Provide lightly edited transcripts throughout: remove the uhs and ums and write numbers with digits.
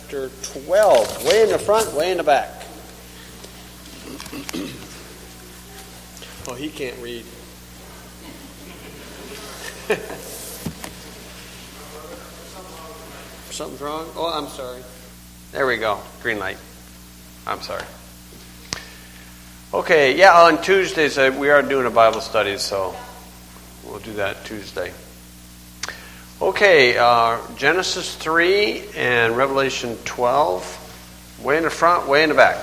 chapter 12. Way in the front, way in the back. Oh, he can't read. Something's wrong? Oh, I'm sorry. There we go. Green light. I'm sorry. Okay, yeah, on Tuesdays we are doing a Bible study, so we'll do that Tuesday. Okay, Genesis 3 and Revelation 12. Way in the front, way in the back.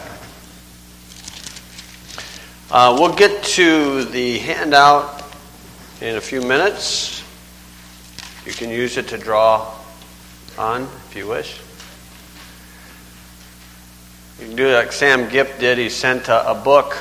We'll get to the handout in a few minutes. You can use it to draw on if you wish. You can do like Sam Gipp did. He sent a book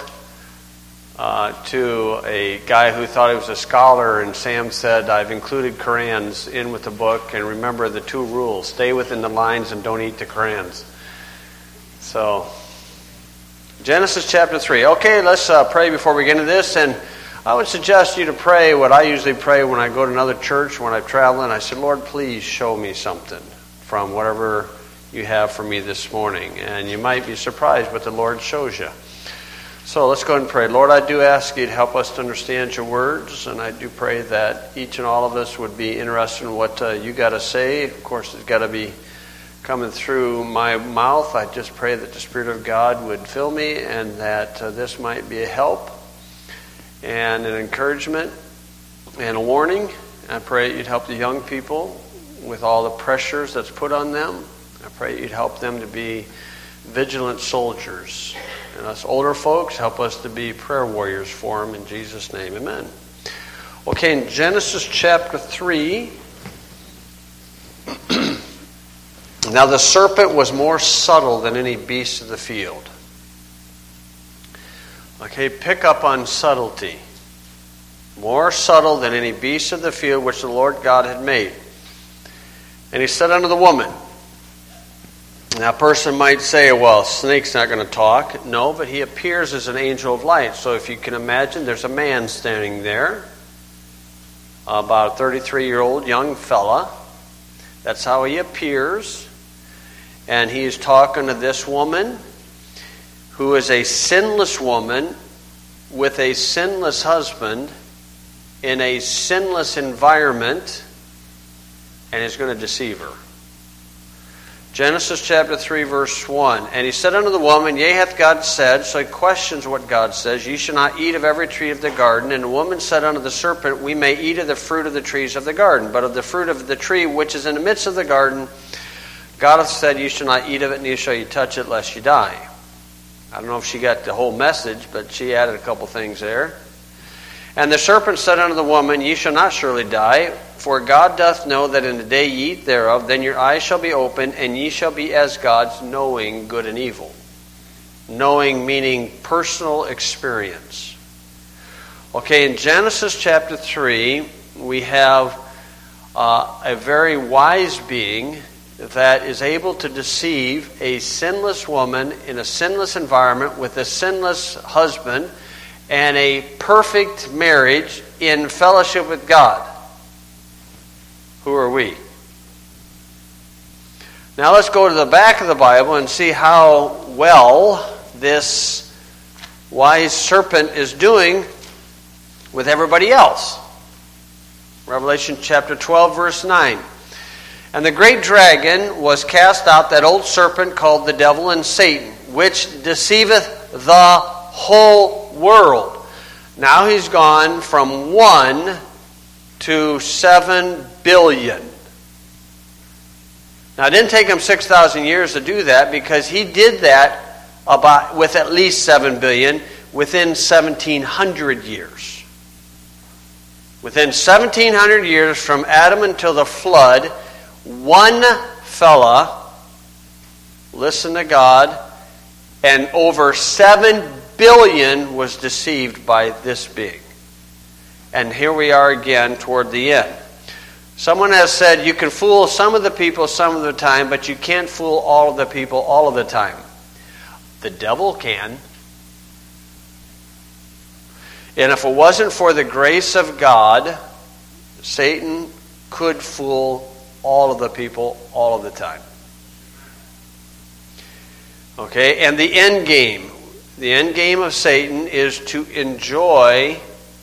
to a guy who thought he was a scholar, and Sam said, I've included Qurans in with the book, and remember the 2 rules. Stay within the lines and don't eat the Qurans. So, Genesis chapter 3. Okay, let's pray before we get into this, and I would suggest you to pray what I usually pray when I go to another church, when I travel, and I say, Lord, please show me something from whatever you have for me this morning. And you might be surprised what the Lord shows you. So let's go ahead and pray. Lord, I do ask you to help us to understand your words, and I do pray that each and all of us would be interested in what you got to say. Of course, it's got to be coming through my mouth. I just pray that the Spirit of God would fill me, and that this might be a help and an encouragement and a warning. I pray that you'd help the young people with all the pressures that's put on them. I pray you'd help them to be vigilant soldiers. And us older folks, help us to be prayer warriors for them. In Jesus' name, amen. Okay, in Genesis chapter 3, now the serpent was more subtle than any beast of the field. Okay, pick up on subtlety. More subtle than any beast of the field which the Lord God had made. And he said unto the woman, now a person might say, well, snake's not going to talk. No, but he appears as an angel of light. So if you can imagine, there's a man standing there, about a 33-year-old young fella. That's how he appears. And he's talking to this woman, who is a sinless woman with a sinless husband in a sinless environment, and is going to deceive her. Genesis chapter 3, verse 1. And he said unto the woman, Yea, hath God said, so he questions what God says, Ye shall not eat of every tree of the garden. And the woman said unto the serpent, We may eat of the fruit of the trees of the garden, but of the fruit of the tree which is in the midst of the garden, God hath said, Ye shall not eat of it, neither shall ye touch it, lest ye die. I don't know if she got the whole message, but she added a couple things there. And the serpent said unto the woman, Ye shall not surely die, for God doth know that in the day ye eat thereof, then your eyes shall be opened, and ye shall be as gods, knowing good and evil. Knowing meaning personal experience. Okay, in Genesis chapter 3, we have a very wise being that is able to deceive a sinless woman in a sinless environment with a sinless husband and a perfect marriage in fellowship with God. Who are we? Now let's go to the back of the Bible and see how well this wise serpent is doing with everybody else. Revelation chapter 12, verse 9. And the great dragon was cast out, that old serpent called the devil and Satan, which deceiveth the whole world. Now he's gone from 1 to 7 billion. Now it didn't take him 6,000 years to do that, because he did that about with at least 7 billion within 1,700 years. Within 1,700 years from Adam until the flood, one fella listened to God, and over 7 billion was deceived by this big. And here we are again toward the end. Someone has said you can fool some of the people some of the time, but you can't fool all of the people all of the time. The devil can. And if it wasn't for the grace of God, Satan could fool all of the people all of the time. Okay, and the end game. The end game of Satan is to enjoy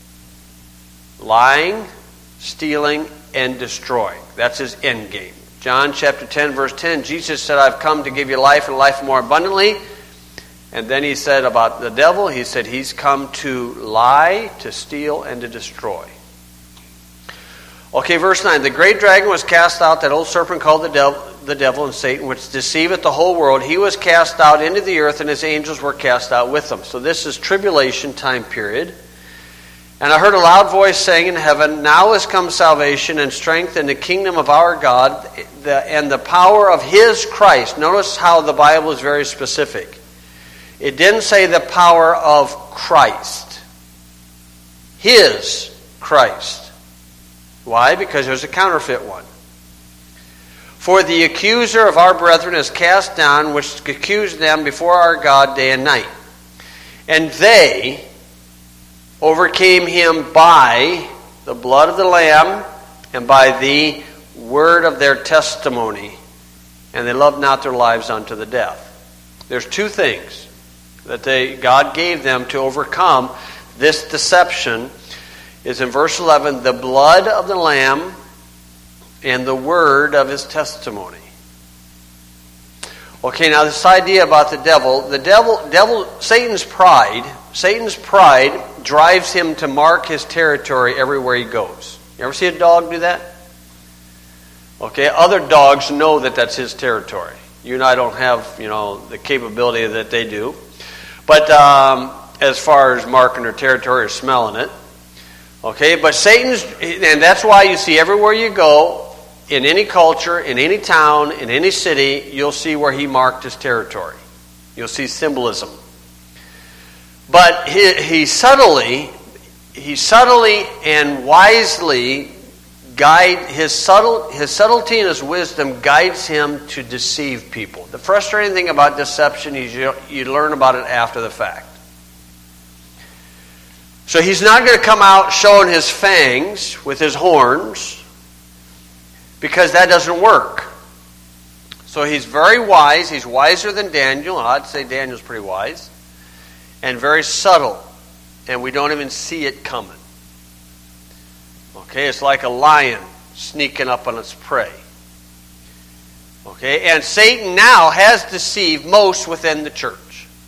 lying, stealing, and destroying. That's his end game. John chapter 10, verse 10, Jesus said, I've come to give you life and life more abundantly. And then he said about the devil, he said he's come to lie, to steal, and to destroy. Okay, verse 9. The great dragon was cast out, that old serpent called the devil and Satan, which deceiveth the whole world. He was cast out into the earth, and his angels were cast out with him. So this is tribulation time period. And I heard a loud voice saying in heaven, now is come salvation and strength in the kingdom of our God and the power of his Christ. Notice how the Bible is very specific. It didn't say the power of Christ. His Christ. Why? Because there's a counterfeit one. For the accuser of our brethren is cast down, which accused them before our God day and night. And they overcame him by the blood of the Lamb and by the word of their testimony. And they loved not their lives unto the death. There's two things that God gave them to overcome this deception. Is in verse 11, the blood of the Lamb and the word of his testimony. Okay, now this idea about the devil, Satan's pride drives him to mark his territory everywhere he goes. You ever see a dog do that? Okay, other dogs know that that's his territory. You and I don't have, the capability that they do. But as far as marking their territory or smelling it. Okay, but and that's why you see everywhere you go, in any culture, in any town, in any city, you'll see where he marked his territory. You'll see symbolism. But he subtly and wisely his subtlety and his wisdom guides him to deceive people. The frustrating thing about deception is you learn about it after the fact. So he's not going to come out showing his fangs with his horns, because that doesn't work. So he's very wise. He's wiser than Daniel. I'd say Daniel's pretty wise. And very subtle. And we don't even see it coming. Okay, it's like a lion sneaking up on its prey. Okay, and Satan now has deceived most within the church.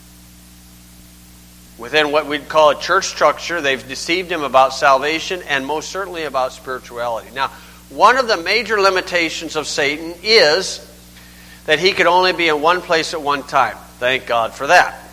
Within what we'd call a church structure, they've deceived him about salvation and most certainly about spirituality. Now, one of the major limitations of Satan is that he could only be in one place at one time. Thank God for that.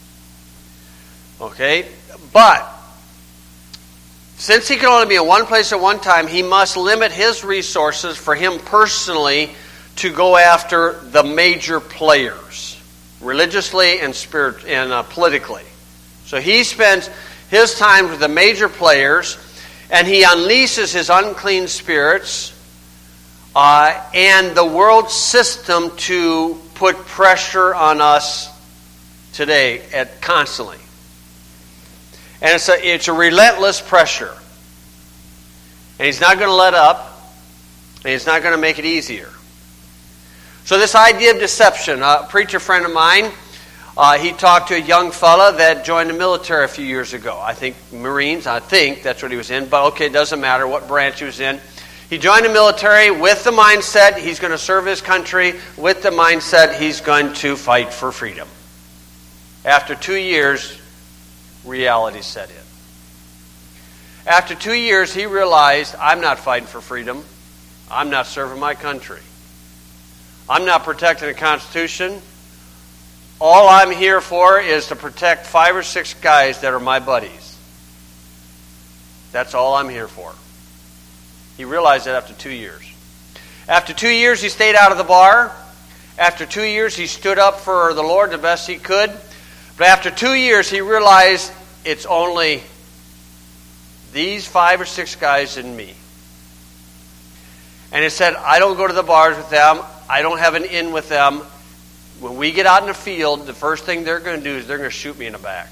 Okay? But since he can only be in one place at one time, he must limit his resources for him personally to go after the major players, religiously and politically. So he spends his time with the major players, and he unleashes his unclean spirits and the world system to put pressure on us today constantly. And it's a relentless pressure. And he's not going to let up, and he's not going to make it easier. So this idea of deception, a preacher friend of mine, he talked to a young fella that joined the military a few years ago. I think Marines, that's what he was in. But okay, it doesn't matter what branch he was in. He joined the military with the mindset he's going to serve his country, with the mindset he's going to fight for freedom. After 2 years, reality set in. After 2 years, he realized, I'm not fighting for freedom. I'm not serving my country. I'm not protecting the Constitution. All I'm here for is to protect 5 or 6 guys that are my buddies. That's all I'm here for. He realized that after 2 years. After 2 years, he stayed out of the bar. After 2 years, he stood up for the Lord the best he could. But after 2 years, he realized it's only these 5 or 6 guys and me. And he said, I don't go to the bars with them. I don't have an in with them. When we get out in the field, the first thing they're going to do is they're going to shoot me in the back.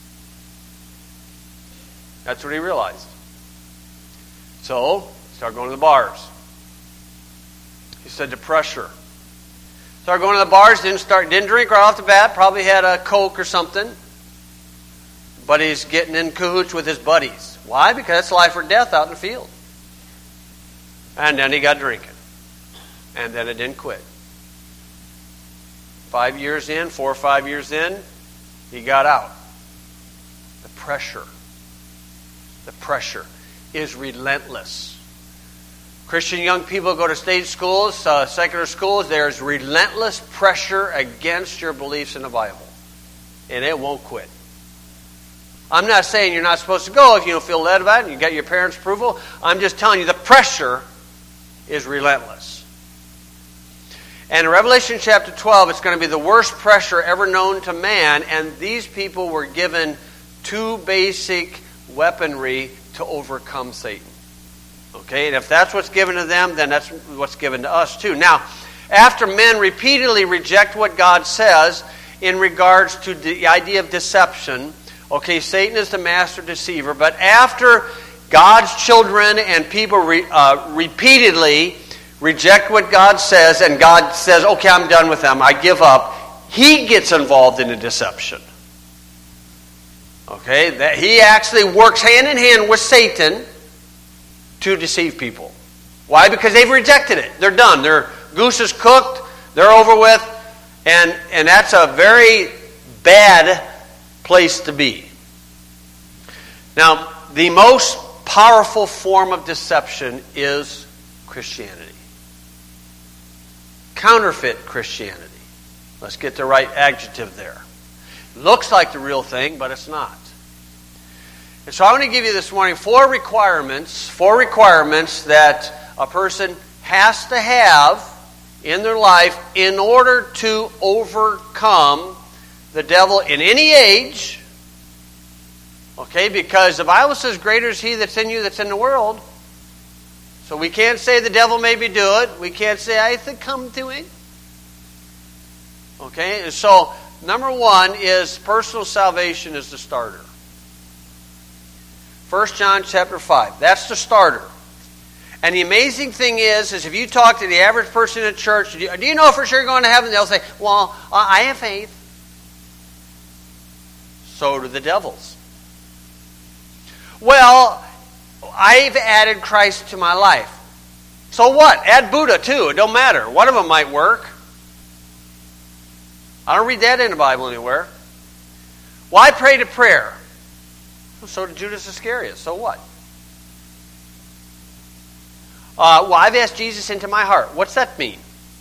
That's what he realized. So, he started going to the bars. He said the pressure. Started going to the bars, didn't drink right off the bat, probably had a Coke or something. But he's getting in cahoots with his buddies. Why? Because it's life or death out in the field. And then he got drinking. And then it didn't quit. 4 or 5 years in, he got out. The pressure is relentless. Christian young people go to state schools, secular schools, there's relentless pressure against your beliefs in the Bible. And it won't quit. I'm not saying you're not supposed to go if you don't feel led about it and you get your parents' approval. I'm just telling you the pressure is relentless. And in Revelation chapter 12, it's going to be the worst pressure ever known to man, and these people were given 2 basic weaponry to overcome Satan. Okay, and if that's what's given to them, then that's what's given to us too. Now, after men repeatedly reject what God says in regards to the idea of deception, okay, Satan is the master deceiver, but after God's children and people repeatedly reject what God says, and God says, okay, I'm done with them, I give up, he gets involved in the deception. Okay, that he actually works hand in hand with Satan to deceive people. Why? Because they've rejected it. They're done. Their goose is cooked. They're over with. And that's a very bad place to be. Now, the most powerful form of deception is Christianity. Counterfeit Christianity. Let's get the right adjective there. Looks like the real thing, but it's not. And so I want to give you this morning 4 requirements that a person has to have in their life in order to overcome the devil in any age. Okay, because the Bible says greater is he that's in you that's in the world. So we can't say the devil made me do it. We can't say I succumbed to it. Okay, and so number 1 is personal salvation is the starter. 1 John chapter 5. That's the starter. And the amazing thing is if you talk to the average person in a church, do you know for sure you're going to heaven? They'll say, well, I have faith. So do the devils. Well, I've added Christ to my life. So what? Add Buddha too. It don't matter. One of them might work. I don't read that in the Bible anywhere. Well, I prayed a prayer. So did Judas Iscariot. So what? Well, I've asked Jesus into my heart. What's that mean?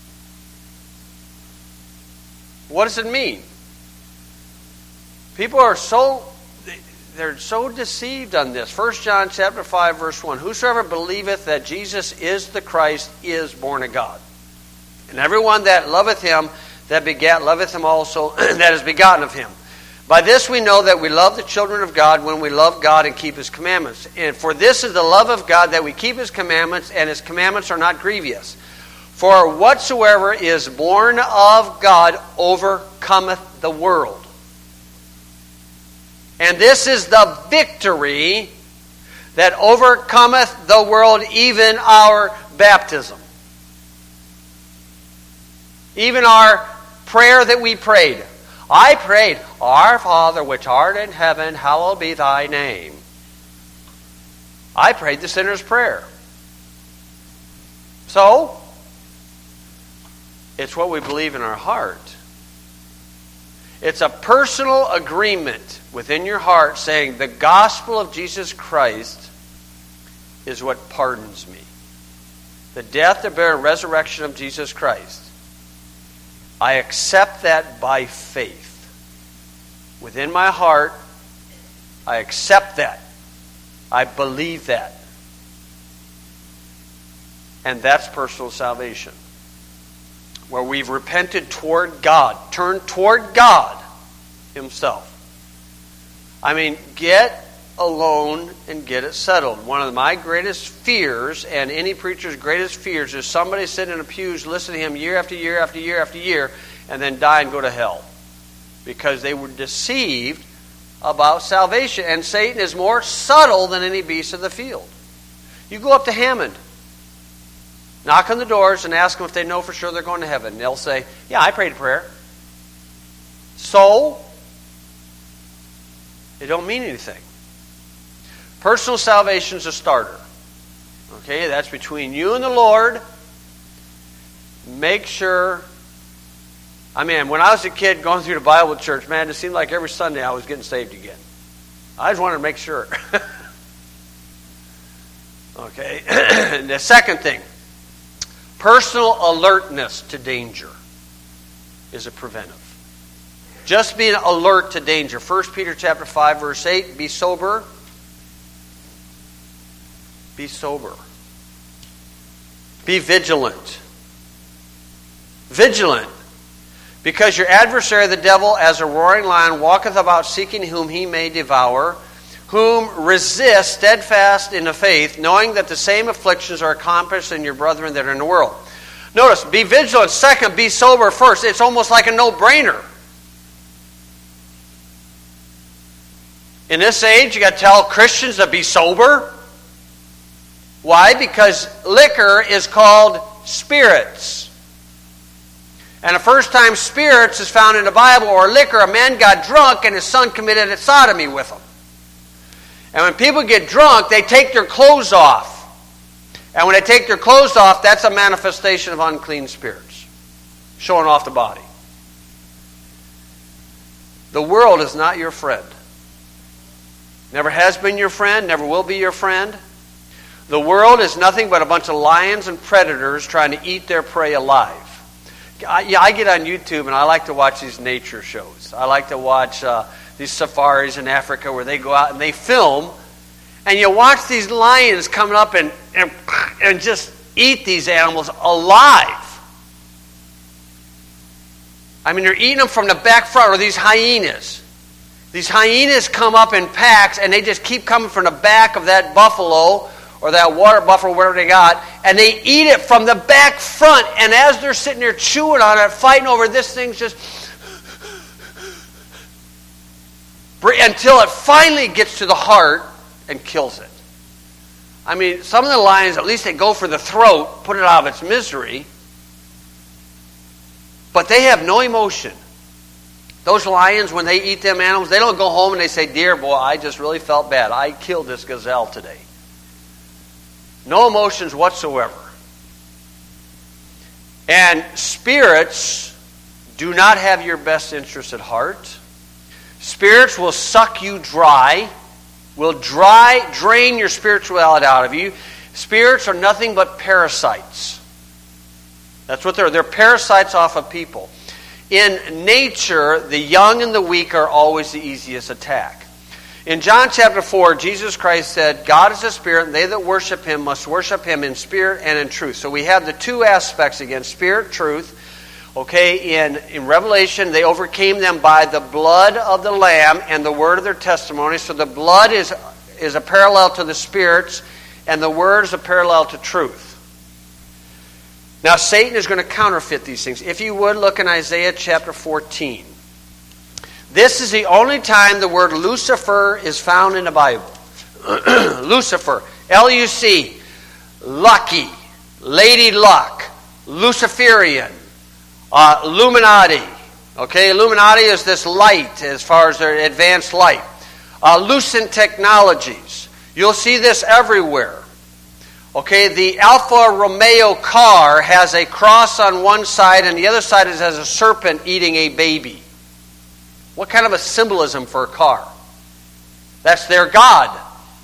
What does it mean? People are they're so deceived on this. 1 John chapter 5, verse 1. Whosoever believeth that Jesus is the Christ is born of God. And everyone that loveth him that begat loveth him also that is begotten of him. By this we know that we love the children of God when we love God and keep his commandments. And for this is the love of God, that we keep his commandments, and his commandments are not grievous. For whatsoever is born of God overcometh the world. And this is the victory that overcometh the world, even our baptism. Even our prayer that we prayed. I prayed, Our Father which art in heaven, hallowed be thy name. I prayed the sinner's prayer. So, it's what we believe in our heart. It's a personal agreement within your heart saying the gospel of Jesus Christ is what pardons me. The death, the burial, and resurrection of Jesus Christ. I accept that by faith. Within my heart, I accept that. I believe that. And that's personal salvation. Where we've repented toward God, turned toward God himself. I mean, get alone and get it settled. One of my greatest fears, and any preacher's greatest fears, is somebody sitting in a pew listening to him year after year after year after year, and then die and go to hell. Because they were deceived about salvation. And Satan is more subtle than any beast of the field. You go up to Hammond. Knock on the doors and ask them if they know for sure they're going to heaven. And they'll say, yeah, I prayed a prayer. So, it don't mean anything. Personal salvation is a starter. Okay, that's between you and the Lord. Make sure. I mean, when I was a kid going through the Bible church, man, it seemed like every Sunday I was getting saved again. I just wanted to make sure. Okay, and the second thing, personal alertness to danger is a preventive. Just being alert to danger. 1 Peter chapter 5, verse 8, be sober. Be sober. Be vigilant. Vigilant. Because your adversary, the devil, as a roaring lion, walketh about seeking whom he may devour, whom resist steadfast in the faith, knowing that the same afflictions are accomplished in your brethren that are in the world. Notice, be vigilant. Second, be sober first. It's almost like a no-brainer. In this age, you got to tell Christians to be sober. Why? Because liquor is called spirits. And the first time spirits is found in the Bible, or liquor, a man got drunk and his son committed a sodomy with him. And when people get drunk, they take their clothes off. And when they take their clothes off, that's a manifestation of unclean spirits, showing off the body. The world is not your friend. Never has been your friend, never will be your friend. The world is nothing but a bunch of lions and predators trying to eat their prey alive. I get on YouTube and I like to watch these nature shows. I like to watch these safaris in Africa where they go out and they film. And you watch these lions coming up and just eat these animals alive. I mean, they're eating them from the back front, or these hyenas. These hyenas come up in packs and they just keep coming from the back of that buffalo or that water buffalo, whatever they got, and they eat it from the back front. And as they're sitting there chewing on it, fighting over this thing's just... until it finally gets to the heart and kills it. I mean, some of the lions, at least they go for the throat, put it out of its misery. But they have no emotion. Those lions, when they eat them animals, they don't go home and they say, dear boy, I just really felt bad. I killed this gazelle today. No emotions whatsoever. And spirits do not have your best interest at heart. Spirits will suck you dry, will drain your spirituality out of you. Spirits are nothing but parasites. That's what they're. They're parasites off of people. In nature, the young and the weak are always the easiest attack. In John chapter 4, Jesus Christ said, God is a spirit, and they that worship him must worship him in spirit and in truth. So we have the two aspects again, spirit, truth. Okay, in Revelation, they overcame them by the blood of the Lamb and the word of their testimony. So the blood is a parallel to the spirits, and the word is a parallel to truth. Now, Satan is going to counterfeit these things. If you would, look in Isaiah chapter 14. This is the only time the word Lucifer is found in the Bible. Lucifer, L-U-C, lucky, lady luck, Luciferian, Illuminati. Okay, Illuminati is this light as far as their advanced light. Lucent technologies. You'll see this everywhere. Okay, the Alfa Romeo car has a cross on one side and the other side has a serpent eating a baby. What kind of a symbolism for a car? That's their God.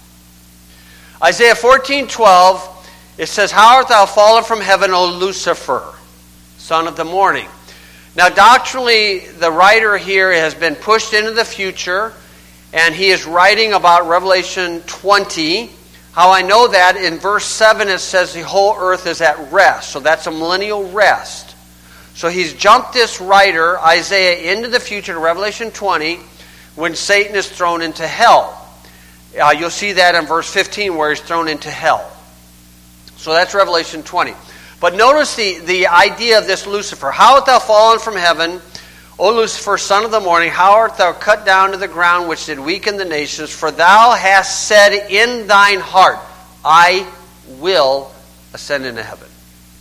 Isaiah 14:12, it says, How art thou fallen from heaven, O Lucifer, son of the morning? Now, doctrinally, the writer here has been pushed into the future, and he is writing about Revelation 20. How I know that, in verse 7 it says the whole earth is at rest. So that's a millennial rest. So he's jumped this writer, Isaiah, into the future to Revelation 20 when Satan is thrown into hell. You'll see that in verse 15 where he's thrown into hell. So that's Revelation 20. But notice the idea of this Lucifer. How art thou fallen from heaven, O Lucifer, son of the morning? How art thou cut down to the ground, which did weaken the nations? For thou hast said in thine heart, I will ascend into heaven.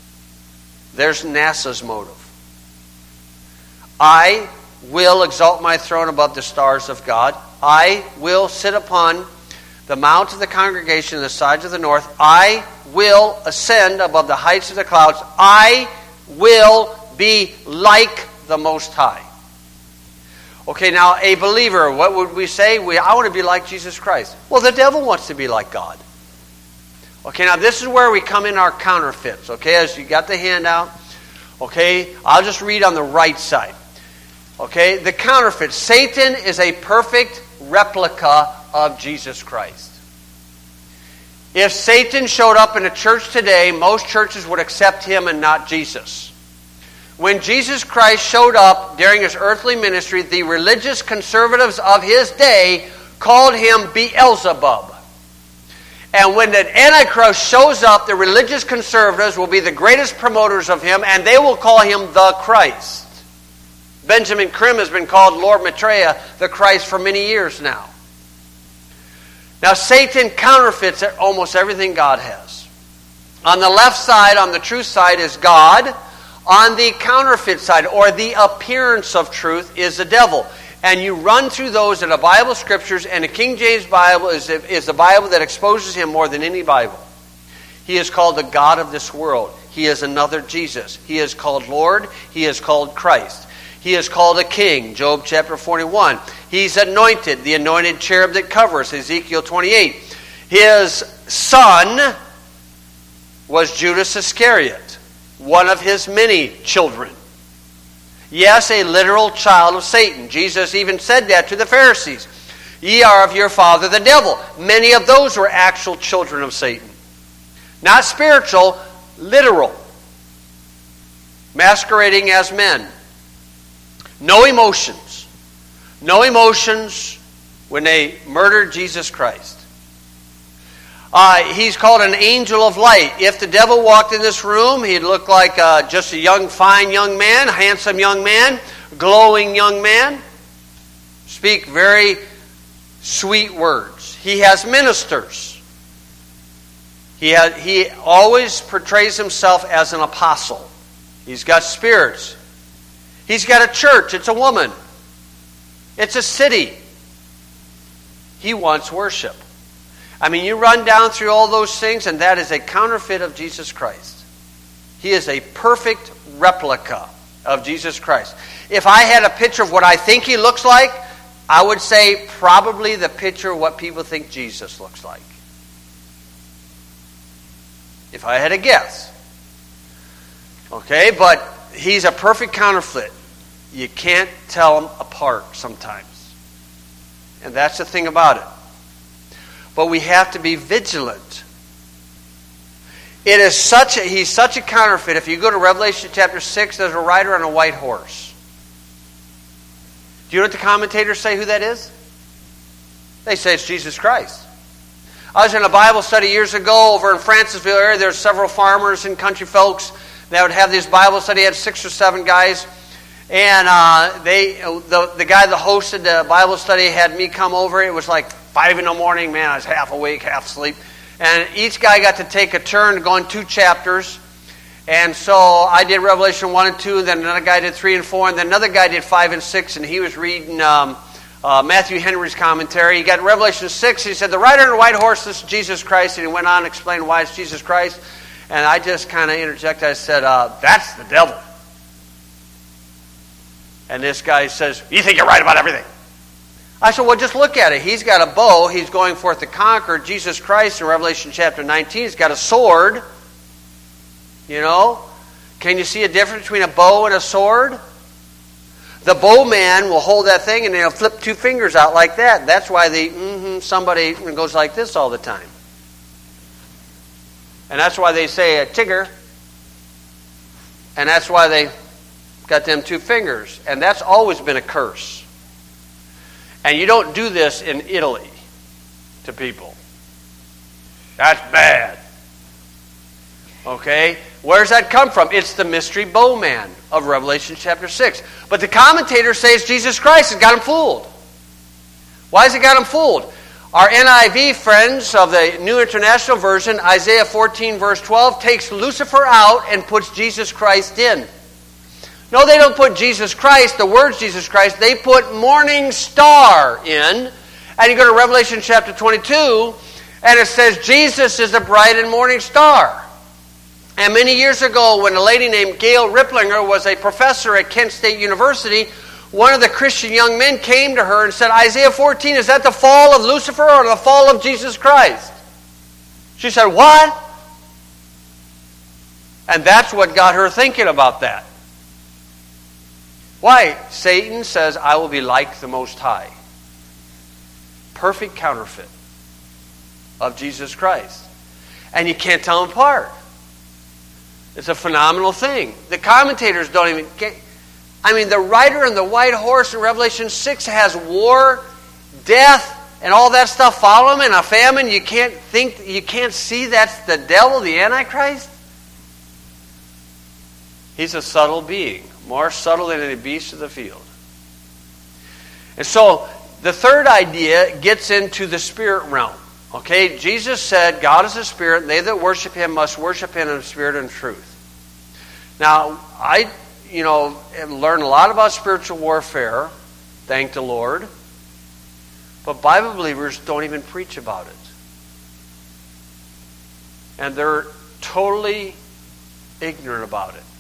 There's NASA's motive. I will exalt my throne above the stars of God. I will sit upon the mount of the congregation on the sides of the north. I will ascend above the heights of the clouds. I will be like the Most High. Okay, now a believer, what would we say? I want to be like Jesus Christ. Well, the devil wants to be like God. Okay, now this is where we come in our counterfeits. Okay, as you got the handout. Okay, I'll just read on the right side. Okay, the counterfeit. Satan is a perfect replica of Jesus Christ. If Satan showed up in a church today, most churches would accept him and not Jesus. When Jesus Christ showed up during his earthly ministry, the religious conservatives of his day called him Beelzebub. And when the Antichrist shows up, the religious conservatives will be the greatest promoters of him, and they will call him the Christ. Benjamin Krim has been called Lord Maitreya, the Christ, for many years now. Now, Satan counterfeits almost everything God has. On the left side, on the truth side, is God. On the counterfeit side, or the appearance of truth, is the devil. And you run through those in the Bible scriptures, and the King James Bible is the Bible that exposes him more than any Bible. He is called the God of this world. He is another Jesus. He is called Lord. He is called Christ. He is called a king, Job chapter 41. He's anointed, the anointed cherub that covers, Ezekiel 28. His son was Judas Iscariot, one of his many children. Yes, a literal child of Satan. Jesus even said that to the Pharisees. Ye are of your father the devil. Many of those were actual children of Satan. Not spiritual, literal. Masquerading as men. No emotions. No emotions when they murdered Jesus Christ. He's called an angel of light. If the devil walked in this room, he'd look like just a young, fine young man, handsome young man, glowing young man. Speak very sweet words. He has ministers. He always portrays himself as an apostle. He's got spirits. He's got a church. It's a woman. It's a city. He wants worship. I mean, you run down through all those things, and that is a counterfeit of Jesus Christ. He is a perfect replica of Jesus Christ. If I had a picture of what I think he looks like, I would say probably the picture of what people think Jesus looks like. If I had a guess. Okay, but he's a perfect counterfeit. You can't tell them apart sometimes. And that's the thing about it. But we have to be vigilant. He's such a counterfeit. If you go to Revelation chapter 6, there's a rider on a white horse. Do you know what the commentators say who that is? They say it's Jesus Christ. I was in a Bible study years ago over in Francisville area. There's several farmers and country folks that would have this Bible study. They had 6 or 7 guys. And the guy that hosted the Bible study had me come over. It was like 5 in the morning. Man, I was half awake, half asleep. And each guy got to take a turn going 2 chapters. And so I did Revelation 1 and 2. Then another guy did 3 and 4. And then another guy did 5 and 6. And he was reading Matthew Henry's commentary. He got Revelation 6. He said, the rider on the white horse, this is Jesus Christ. And he went on to explain why it's Jesus Christ. And I just kind of interjected. I said, that's the devil. And this guy says, you think you're right about everything? I said, well, just look at it. He's got a bow. He's going forth to conquer. Jesus Christ in Revelation chapter 19, he's got a sword. You know? Can you see a difference between a bow and a sword? The bowman will hold that thing and he'll flip 2 fingers out like that. That's why somebody goes like this all the time. And that's why they say a tigger. And that's why they got them 2 fingers. And that's always been a curse. And you don't do this in Italy to people. That's bad. Okay? Where does that come from? It's the mystery bowman of Revelation chapter 6. But the commentator says Jesus Christ has got him fooled. Why has he got him fooled? Our NIV friends of the New International Version, Isaiah 14 verse 12, takes Lucifer out and puts Jesus Christ in. No, they don't put Jesus Christ, the words Jesus Christ, they put morning star in. And you go to Revelation chapter 22, and it says Jesus is the bright and morning star. And many years ago, when a lady named Gail Ripplinger was a professor at Kent State University, one of the Christian young men came to her and said, Isaiah 14, is that the fall of Lucifer or the fall of Jesus Christ? She said, what? And that's what got her thinking about that. Why? Satan says, I will be like the Most High. Perfect counterfeit of Jesus Christ. And you can't tell them apart. It's a phenomenal thing. The commentators don't even get... the rider on the white horse in Revelation 6 has war, death, and all that stuff follow him, and a famine. You can't see that's the devil, the Antichrist. He's a subtle being, more subtle than any beast of the field. And so, the third idea gets into the spirit realm. Okay, Jesus said, God is a spirit, and they that worship Him must worship Him in spirit and truth. Now, I learn a lot about spiritual warfare, thank the Lord, but Bible believers don't even preach about it. And they're totally ignorant about it.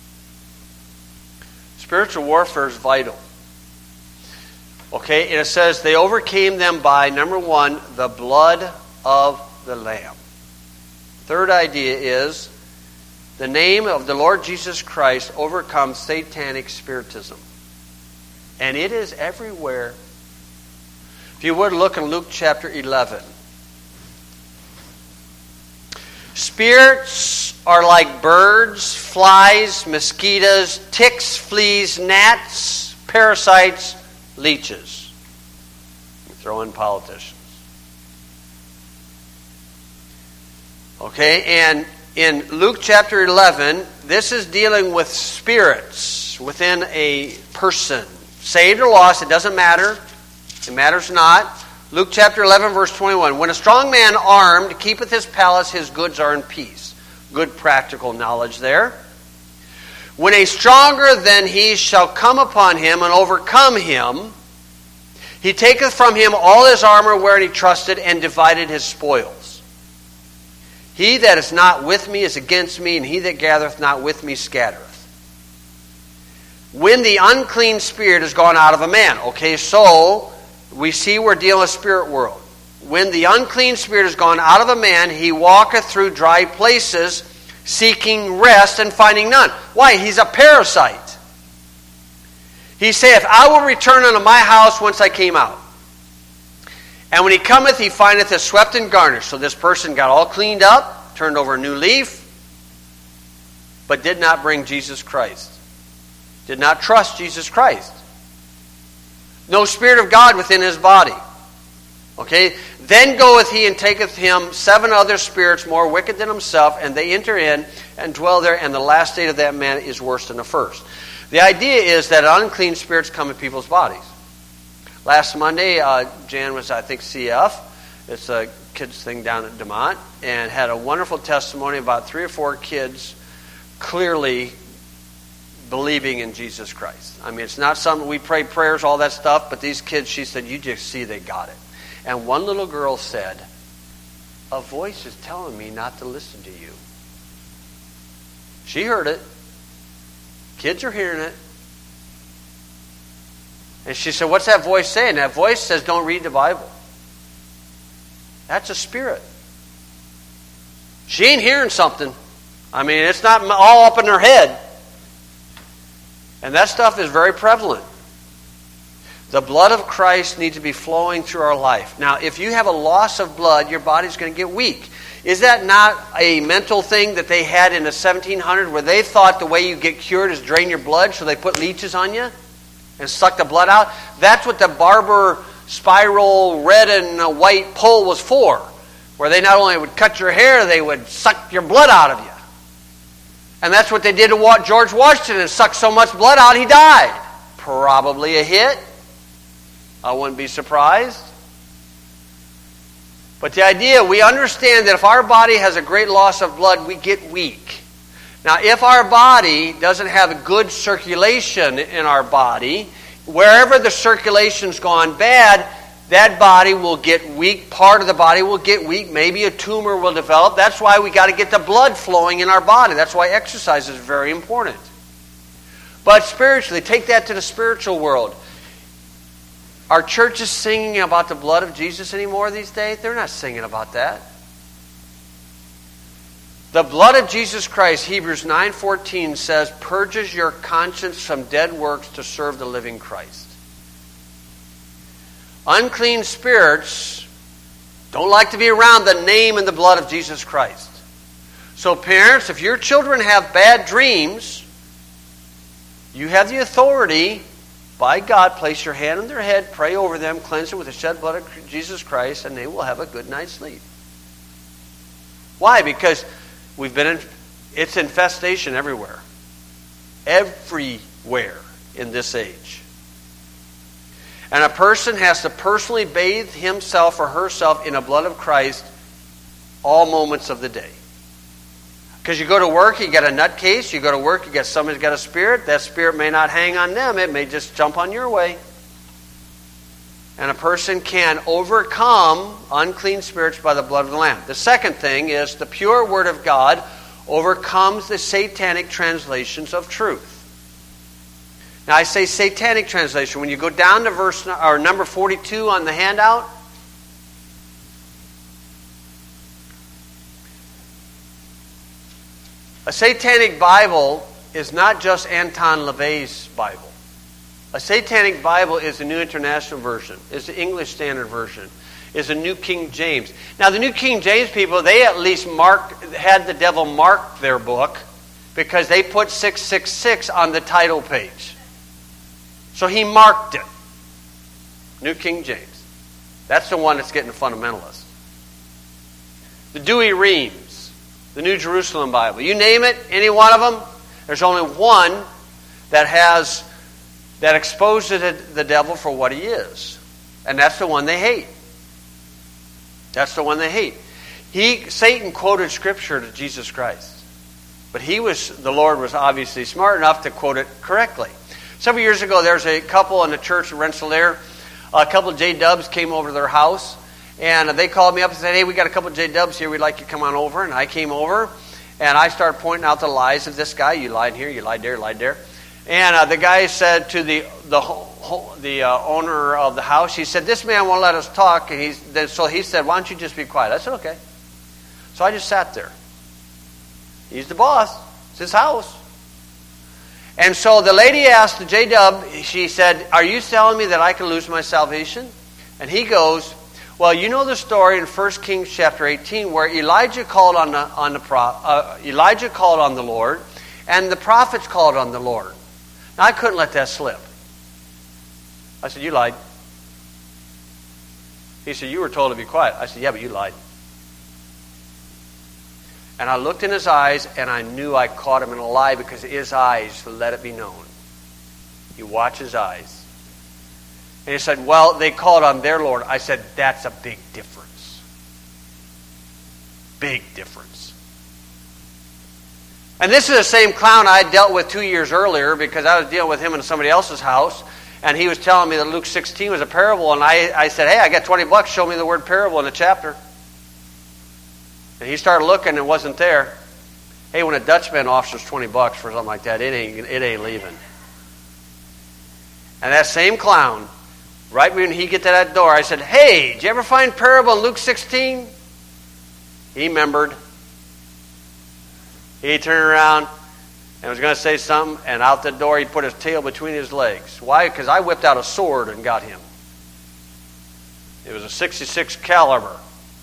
Spiritual warfare is vital. Okay, and it says they overcame them by, number one, the blood of the Lamb. Third idea is the name of the Lord Jesus Christ overcomes satanic spiritism. And it is everywhere. If you would look in Luke chapter 11. Spirits are like birds, flies, mosquitoes, ticks, fleas, gnats, parasites, leeches. Throw in politicians. Okay, and in Luke chapter 11, this is dealing with spirits within a person. Saved or lost, it doesn't matter. It matters not. Luke chapter 11, verse 21. When a strong man armed keepeth his palace, his goods are in peace. Good practical knowledge there. When a stronger than he shall come upon him and overcome him, he taketh from him all his armor wherein he trusted and divided his spoils. He that is not with me is against me, and he that gathereth not with me scattereth. When the unclean spirit is gone out of a man. Okay, so we see we're dealing with spirit world. When the unclean spirit is gone out of a man, he walketh through dry places, seeking rest and finding none. Why? He's a parasite. He saith, I will return unto my house whence I came out. And when he cometh, he findeth it swept and garnished. So this person got all cleaned up, turned over a new leaf, but did not bring Jesus Christ. Did not trust Jesus Christ. No Spirit of God within his body. Okay? Then goeth he and taketh him 7 other spirits more wicked than himself, and they enter in and dwell there, and the last state of that man is worse than the first. The idea is that unclean spirits come in people's bodies. Last Monday, Jan was, I think, CF. It's a kids thing down at DeMont, and had a wonderful testimony about 3 or 4 kids clearly believing in Jesus Christ. I mean, it's not something we pray prayers, all that stuff, but these kids, she said, you just see they got it. And one little girl said, a voice is telling me not to listen to you. She heard it. Kids are hearing it. And she said, what's that voice saying? That voice says, don't read the Bible. That's a spirit. She ain't hearing something. I mean, it's not all up in her head. And that stuff is very prevalent. The blood of Christ needs to be flowing through our life. Now, if you have a loss of blood, your body's going to get weak. Is that not a mental thing that they had in the 1700s where they thought the way you get cured is drain your blood, so they put leeches on you and suck the blood out? That's what the Barber spiral red and white pole was for, where they not only would cut your hair, they would suck your blood out of you. And that's what they did to George Washington, and sucked so much blood out he died. Probably a hit. I wouldn't be surprised. But the idea, we understand that if our body has a great loss of blood, we get weak. Now, if our body doesn't have a good circulation in our body, wherever the circulation's gone bad, that body will get weak. Part of the body will get weak. Maybe a tumor will develop. That's why we got to get the blood flowing in our body. That's why exercise is very important. But spiritually, take that to the spiritual world. Are churches singing about the blood of Jesus anymore these days? They're not singing about that. The blood of Jesus Christ, Hebrews 9:14 says, purges your conscience from dead works to serve the living Christ. Unclean spirits don't like to be around the name and the blood of Jesus Christ. So parents, if your children have bad dreams, you have the authority by God, place your hand on their head, pray over them, cleanse them with the shed blood of Jesus Christ, and they will have a good night's sleep. Why? Because it's infestation everywhere. Everywhere in this age. And a person has to personally bathe himself or herself in the blood of Christ all moments of the day. Because you go to work, you get a nutcase. You go to work, you get somebody's got a spirit. That spirit may not hang on them. It may just jump on your way. And a person can overcome unclean spirits by the blood of the Lamb. The second thing is the pure Word of God overcomes the satanic translations of truth. Now I say satanic translation. When you go down to number 42 on the handout, a satanic Bible is not just Anton LaVey's Bible. A satanic Bible is the New International Version, is the English Standard Version, is the New King James. Now the New King James people, they at least had the devil mark their book because they put 666 on the title page. So he marked it. New King James. That's the one that's getting the fundamentalists. The Douay-Rheims, the New Jerusalem Bible. You name it, any one of them, there's only one that exposes the devil for what he is. And that's the one they hate. That's the one they hate. Satan quoted Scripture to Jesus Christ. But the Lord was obviously smart enough to quote it correctly. Several years ago, there was a couple in the church in Rensselaer. A couple of J-Dubs came over to their house. And they called me up and said, hey, we got a couple of J-Dubs here. We'd like you to come on over. And I came over. And I started pointing out the lies of this guy. You lied here, you lied there, you lied there. And the guy said to the owner of the house, he said, this man won't let us talk. And so he said, why don't you just be quiet? I said, okay. So I just sat there. He's the boss. It's his house. And so the lady asked the J-Dub, she said, are you telling me that I can lose my salvation? And he goes, well, you know the story in 1 Kings chapter 18 where Elijah called on the Lord, and the prophets called on the Lord. Now, I couldn't let that slip. I said, you lied. He said, you were told to be quiet. I said, yeah, but you lied. And I looked in his eyes, and I knew I caught him in a lie because his eyes let it be known. You watch his eyes. And he said, well, they called on their Lord. I said, that's a big difference. Big difference. And this is the same clown I dealt with 2 years earlier because I was dealing with him in somebody else's house. And he was telling me that Luke 16 was a parable. And I said, hey, I got $20. Show me the word parable in the chapter. And he started looking and it wasn't there. Hey, when a Dutchman offers $20 for something like that, it ain't leaving. And that same clown, right when he get to that door, I said, hey, did you ever find parable in Luke 16? He remembered. He turned around and was going to say something, and out the door he put his tail between his legs. Why? Because I whipped out a sword and got him. It was a .66 caliber.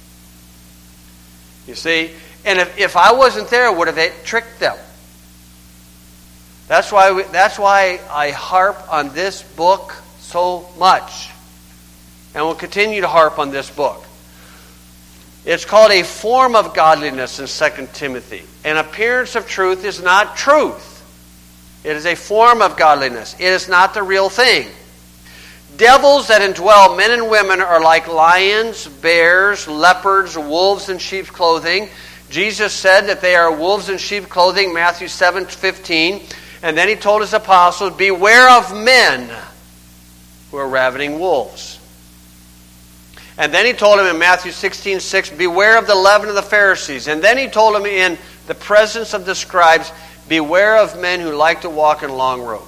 You see? And if I wasn't there, it would have tricked them. That's why I harp on this book so much. And will continue to harp on this book. It's called a form of godliness in 2 Timothy. An appearance of truth is not truth. It is a form of godliness. It is not the real thing. devils that indwell men and women are like lions, bears, leopards, wolves in sheep's clothing. Jesus said that they are wolves in sheep's clothing, Matthew 7:15. And then he told his apostles, beware of men who are ravening wolves. And then he told them in Matthew 16:6, beware of the leaven of the Pharisees. And then he told them in the presence of the scribes, beware of men who like to walk in long robes.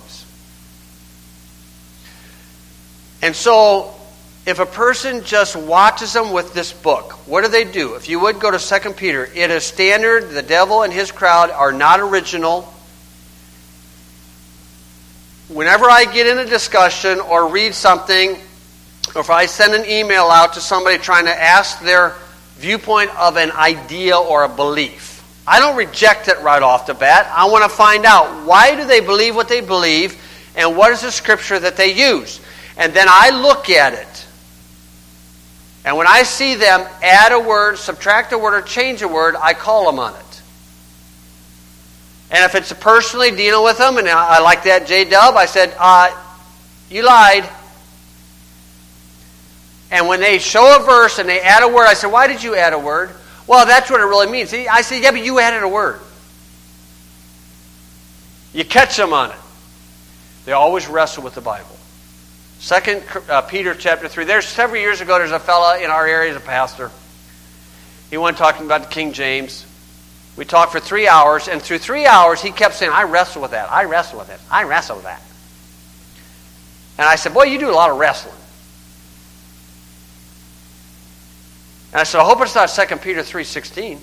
And so, if a person just watches them with this book, what do? If you would go to 2 Peter, it is standard, the devil and his crowd are not original. Whenever I get in a discussion or read something, or if I send an email out to somebody trying to ask their viewpoint of an idea or a belief, I don't reject it right off the bat. I want to find out, why do they believe what they believe, and what is the scripture that they use? And then I look at it. And when I see them add a word, subtract a word, or change a word, I call them on it. And if it's personally dealing with them, and I like that J-Dub, I said, you lied. And when they show a verse and they add a word, I said, why did you add a word? Well, that's what it really means. I said, yeah, but you added a word. You catch them on it. They always wrestle with the Bible. 2 Peter chapter 3. There's several years ago, there's a fella in our area, he's a pastor. He went talking about the King James. We talked for 3 hours, and through 3 hours, he kept saying, I wrestle with that, I wrestle with it, I wrestle with that. And I said, boy, you do a lot of wrestling. And I said, I hope it's not 2 Peter 3:16.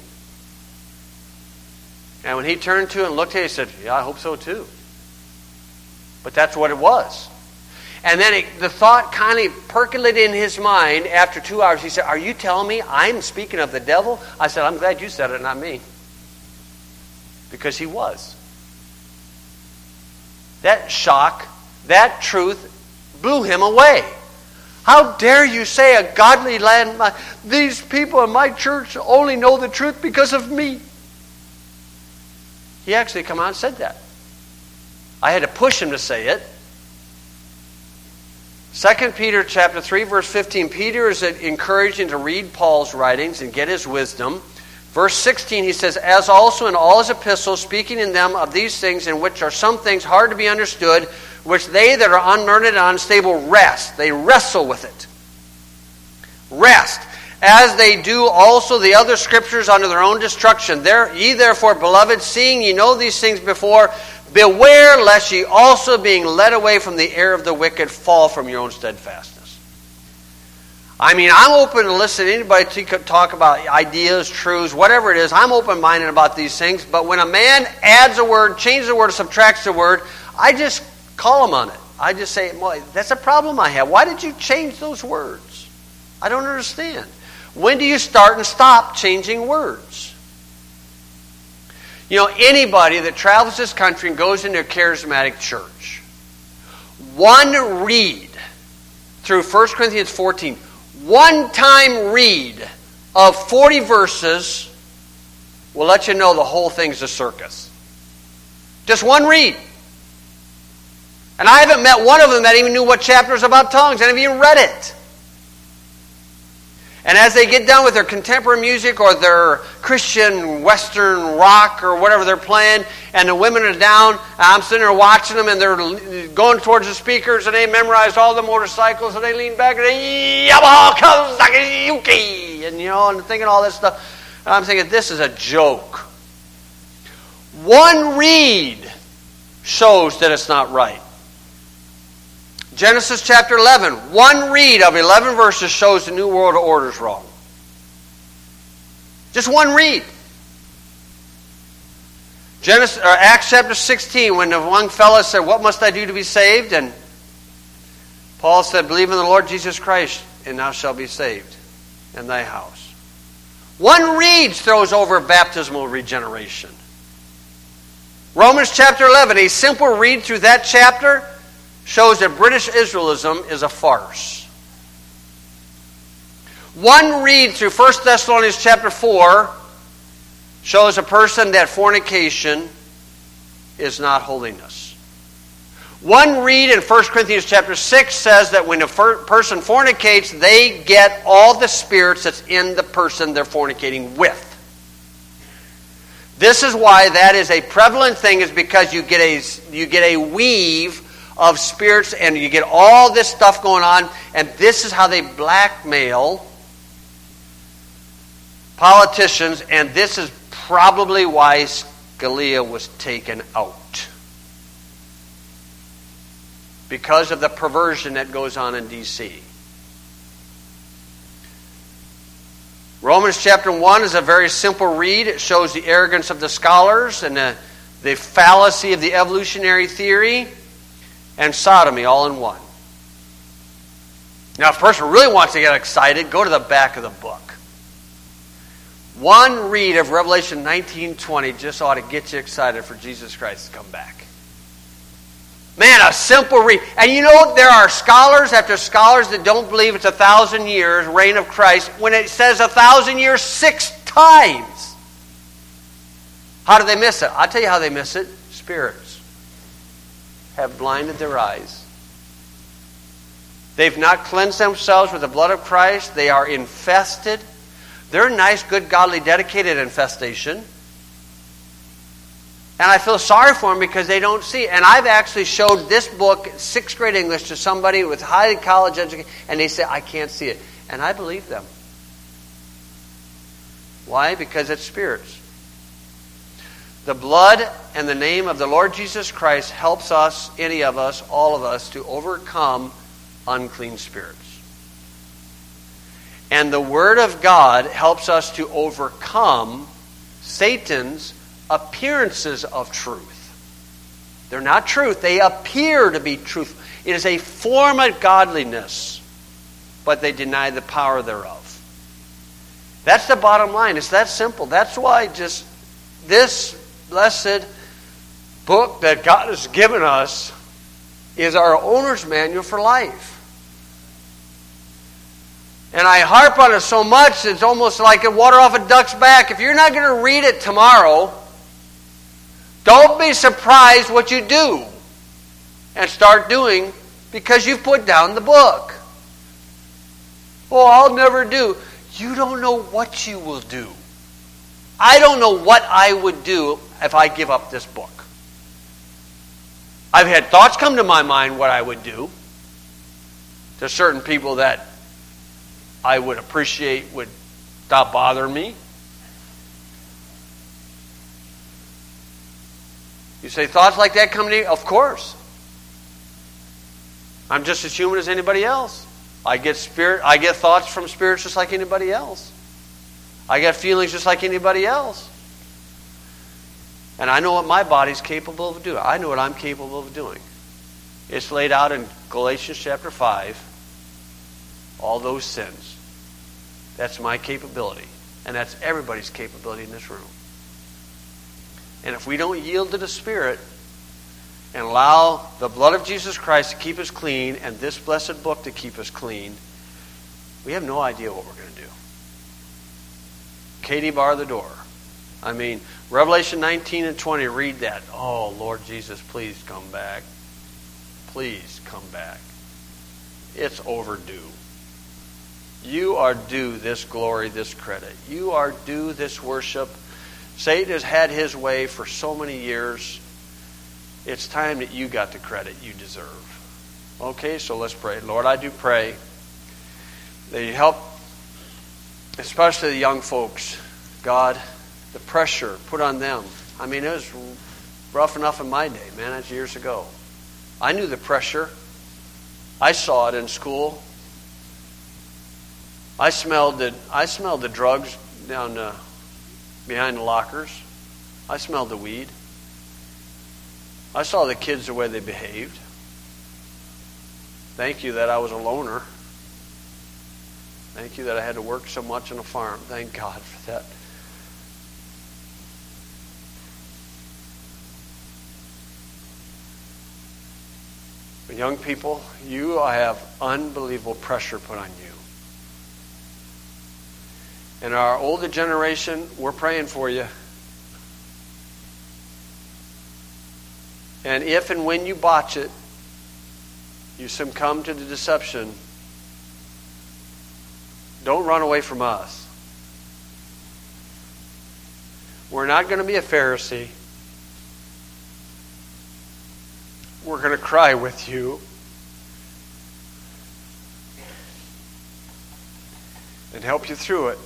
And when he turned to it and looked at it, he said, yeah, I hope so too. But that's what it was. And then the thought kind of percolated in his mind after 2 hours. He said, are you telling me I'm speaking of the devil? I said, I'm glad you said it, not me. Because he was. That shock, that truth blew him away. How dare you say a godly land, these people in my church only know the truth because of me. He actually come out and said that. I had to push him to say it. 2 Peter chapter 3, verse 15. Peter is encouraging to read Paul's writings and get his wisdom. Verse 16, he says, as also in all his epistles, speaking in them of these things, in which are some things hard to be understood, which they that are unlearned and unstable rest. They wrestle with it. Rest. As they do also the other scriptures unto their own destruction. Ye therefore, beloved, seeing ye know these things before, beware lest ye also, being led away from the error of the wicked, fall from your own steadfastness. I mean, I'm open to listen to anybody talk about ideas, truths, whatever it is. I'm open-minded about these things. But when a man adds a word, changes a word, subtracts a word, I just call him on it. I just say, well, that's a problem I have. Why did you change those words? I don't understand. When do you start and stop changing words? You know, anybody that travels this country and goes into a charismatic church, one read through 1 Corinthians 14, one time read of 40 verses will let you know the whole thing's a circus. Just one read. And I haven't met one of them that even knew what chapter was about tongues. I haven't even read it. And as they get done with their contemporary music or their Christian Western rock or whatever they're playing, and the women are down, I'm sitting there watching them, and they're going towards the speakers, and they memorized all the motorcycles, and they lean back and they Yamaha Kawasaki, and and thinking all this stuff. And I'm thinking, this is a joke. One read shows that it's not right. Genesis chapter 11, one read of 11 verses shows the New World Order is wrong. Just one read. Acts chapter 16, when the one fellow said, what must I do to be saved? And Paul said, believe in the Lord Jesus Christ, and thou shalt be saved in thy house. One read throws over baptismal regeneration. Romans chapter 11, a simple read through that chapter shows that British Israelism is a farce. One read through 1 Thessalonians chapter 4 shows a person that fornication is not holiness. One read in 1 Corinthians chapter 6 says that when a person fornicates, they get all the spirits that's in the person they're fornicating with. This is why that is a prevalent thing, is because you get a weave of spirits and you get all this stuff going on, and this is how they blackmail politicians, and this is probably why Scalia was taken out. Because of the perversion that goes on in D.C. Romans chapter 1 is a very simple read. It shows the arrogance of the scholars and the fallacy of the evolutionary theory and sodomy all in one. Now, if a person really wants to get excited, go to the back of the book. One read of Revelation 19:20 just ought to get you excited for Jesus Christ to come back. Man, a simple read. And you know, there are scholars after scholars that don't believe it's 1,000 years, reign of Christ, when it says 1,000 years 6 times. How do they miss it? I'll tell you how they miss it. Spirits have blinded their eyes. They've not cleansed themselves with the blood of Christ. They are infested. They're nice, good, godly, dedicated infestation. And I feel sorry for them because they don't see it. And I've actually showed this book, 6th grade English, to somebody with high college education, and they say, I can't see it. And I believe them. Why? Because it's spirits. The blood and the name of the Lord Jesus Christ helps us, any of us, all of us, to overcome unclean spirits. And the Word of God helps us to overcome Satan's appearances of truth. They're not truth. They appear to be truth. It is a form of godliness, but they deny the power thereof. That's the bottom line. It's that simple. That's why just this blessed book that God has given us is our owner's manual for life. And I harp on it so much, it's almost like a water off a duck's back. If you're not going to read it tomorrow, don't be surprised what you do and start doing because you've put down the book. Oh, I'll never do. You don't know what you will do. I don't know what I would do if I give up this book. I've had thoughts come to my mind what I would do to certain people that I would appreciate would stop bothering me. You say, thoughts like that come to you? Of course. I'm just as human as anybody else. I get thoughts from spirits just like anybody else. I get feelings just like anybody else. And I know what my body's capable of doing. I know what I'm capable of doing. It's laid out in Galatians chapter 5. All those sins. That's my capability. And that's everybody's capability in this room. And if we don't yield to the Spirit and allow the blood of Jesus Christ to keep us clean and this blessed book to keep us clean, we have no idea what we're going to do. Katie, bar the door. I mean, Revelation 19 and 20, read that. Oh, Lord Jesus, please come back. Please come back. It's overdue. You are due this glory, this credit. You are due this worship. Satan has had his way for so many years. It's time that you got the credit you deserve. Okay, so let's pray. Lord, I do pray that you help, especially the young folks. God, the pressure put on them. I mean, it was rough enough in my day, man. That's years ago. I knew the pressure. I saw it in school. I smelled the drugs down behind the lockers. I smelled the weed. I saw the kids the way they behaved. Thank you that I was a loner. Thank you that I had to work so much on a farm. Thank God for that. But young people, you have unbelievable pressure put on you. And our older generation, we're praying for you. And if and when you botch it, you succumb to the deception, don't run away from us. We're not going to be a Pharisee. We're going to cry with you and help you through it.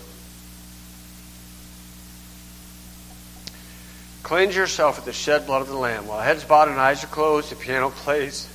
Cleanse yourself with the shed blood of the Lamb. While heads bowed and eyes are closed, the piano plays.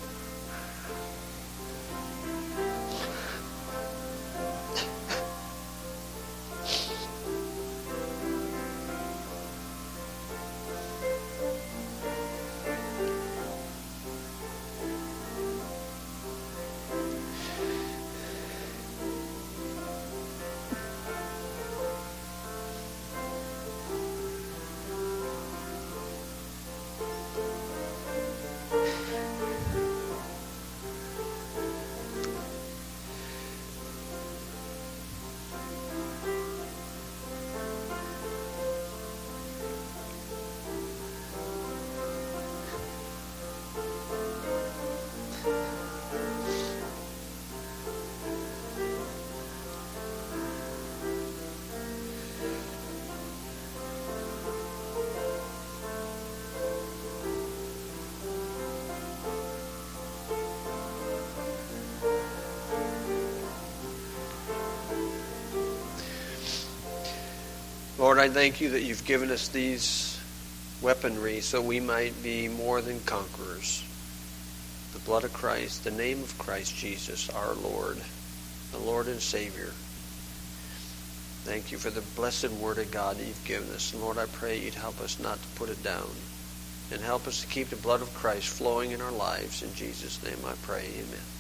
Lord, I thank you that you've given us these weaponry so we might be more than conquerors. The blood of Christ, the name of Christ Jesus, our Lord, the Lord and Savior. Thank you for the blessed word of God that you've given us. And Lord, I pray you'd help us not to put it down and help us to keep the blood of Christ flowing in our lives. In Jesus' name I pray, amen.